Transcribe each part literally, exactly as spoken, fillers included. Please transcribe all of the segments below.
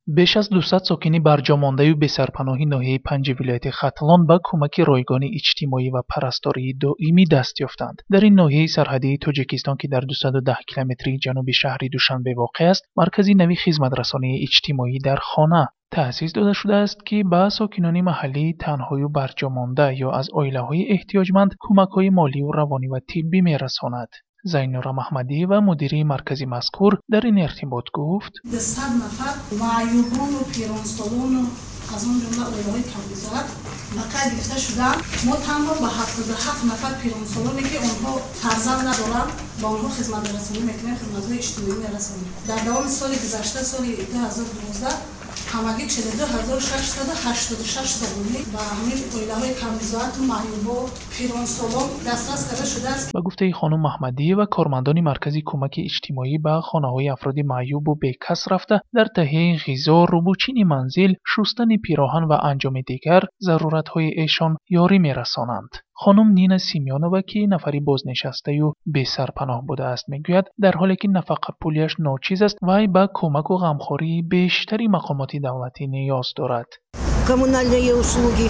беш аз дусад сокини барҷомондаyu бесарпаноҳи ноҳияи панҷи вилояти Хатлон ба кӯмаки ройгони иҷтимоӣ ва парастории доимӣ даст ёфтанд. Дар ин ноҳияи сарҳадии Тоҷикистон, ки дар дусаду даҳ километри ҷануби шаҳри Душанбе воқеъ аст, маркази нави хизматрасонии иҷтимоӣ дар хона таъсис дода шудааст, ки ба сокинони маҳаллӣ танҳою барҷомонда ё аз оилаҳои эҳтиёҷманд кӯмакҳои молию, равонӣ ва тиббӣ мерасонад. Зайнура Маҳмадиева, мудири маркази мазкур, дар ин иртибот гуфт: сад нафар маъюбону пиронсолону аз он ҷумла оилаҳои камбизоат ба кай гирифта шуданд. Мо танҳо ба ҳафтоду ҳафт нафар пиронсолоне, ки онҳо фарзанд надоранд, ба онҳо хизматрасонӣ мекунем, хизматҳои иҷтимоӣ мерасонем. Дар давоми соли гузашта, соли ду ҳазору дувоздаҳ, ҳамагӣ чило ду ҳазор шашсаду ҳаштоду шаш сомонӣ ба ҳамин оилаҳои камбизоату маъюбо пиронсолон дастрас карда шудааст. Ба гуфтаи хонум Маҳмадиева, кормандони маркази кӯмаки иҷтимоӣ ба хонаҳои афроди маъюбу бекас рафта, дар таҳияи ғизо, рӯбучини манзил, шустани пироҳан ва анҷоми дигар заруратҳои эшон ёрӣ мерасонанд. хонум Нина Симёнова, ки нафари бознишастаю бесарпаноҳ будааст, мегӯяд, дар ҳоле ки нафақапулияш ночиз аст, вай ба кӯмаку ғамхории бештари мақомоти давлатӣ ниёз дорад. Коммунальные услуги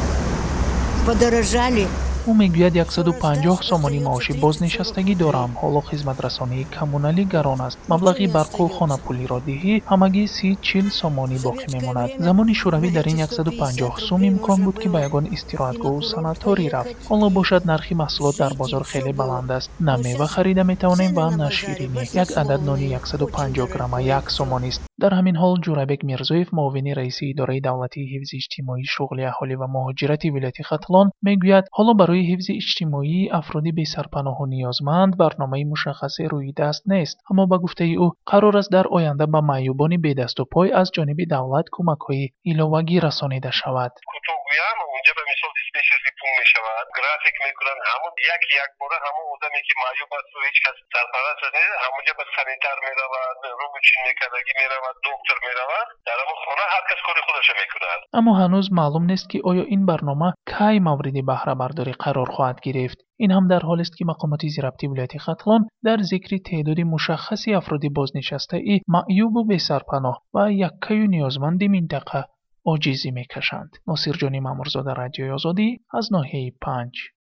подорожали. ӯ мегӯяд яксаду панҷоҳ сомони маоши бознишастагӣ дорам. ҳоло хизматрасонии коммуналӣ гарон аст. маблағи барқу хонапулиро диҳӣ ҳамагӣ си чил сомонӣ боқӣ мемонад. замони шӯравӣ дар ин яксаду панҷоҳ сум имкон буд, ки ба ягон истироҳатгоҳу санаторӣ рафт. ҳоло бошад нархи маҳсулот дар бозор хеле баланд аст. На мева харида метавонем ва на ширинӣ. як адад нони яксаду панҷоҳ грамма як сомонист. дар ҳамин ҳол Ҷурабек Мирзоев, муовини раиси идораи давлатии ҳифзи иҷтимоӣ, шуғли аҳолӣ ва муҳоҷирати вилояти Хатлон, мегӯяд, ҳоло барои ҳифзи иҷтимоии афроди бесарпаноҳу ниёзманд барномаи мушаххасе рӯи даст нест. аммо ба гуфтаи ӯ, қарор аст дар оянда ба маъюбони бедасту пой аз ҷониби давлат кӯмакҳои иловагӣ расонида шавад. мешавад, график мекунанд, ҳамон як як бора ҳамон одаме ки маъюб аст ва ҳеҷ кас сарпарваст нест, ҳамонҷа ба санитар меравад, рӯбучин мекардагӣ меравад, доктор меравад, дар ҳамон хона ҳар кас кори худашро мекунад. аммо ҳанӯз маълум нест, ки оё ин барнома кай мавриди баҳрабардорӣ қарор хоҳад гирифт. ин ҳам дар ҳолест, ки мақомоти зирабти вилояти Хатлон дар зикри теъдоди мушаххаси афроди бознишастаи маъюбу бесарпаноҳ ва яккаю ниёзманди минтақа оҷизӣ мекашанд. Носирҷони Мамурзода, Радиои Озодӣ, аз ноҳияи панҷ.